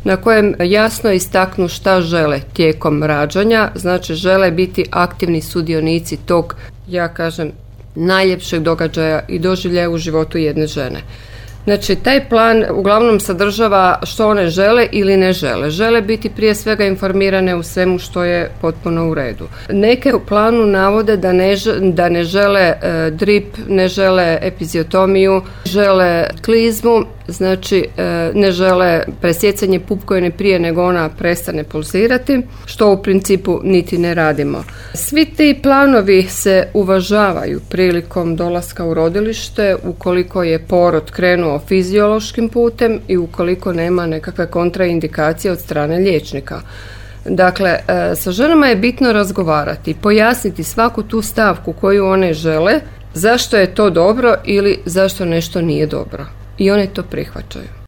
na kojem jasno istaknu šta žele tijekom rađanja, znači žele biti aktivni sudionici tog, ja kažem, najljepšeg događaja i doživljaja u životu jedne žene. Znači, taj plan uglavnom sadržava što one žele ili ne žele. Žele biti prije svega informirane u svemu što je potpuno u redu. Neke u planu navode da ne žele drip, ne žele epiziotomiju, žele klizmu, znači ne žele presjecanje pupkovine prije nego ona prestane pulzirati, što u principu niti ne radimo. Svi ti planovi se uvažavaju prilikom dolaska u rodilište ukoliko je porod krenuo fiziološkim putem i ukoliko nema nekakve kontraindikacije od strane liječnika. Dakle, sa ženama je bitno razgovarati, pojasniti svaku tu stavku koju one žele, zašto je to dobro ili zašto nešto nije dobro. I one to prihvaćaju.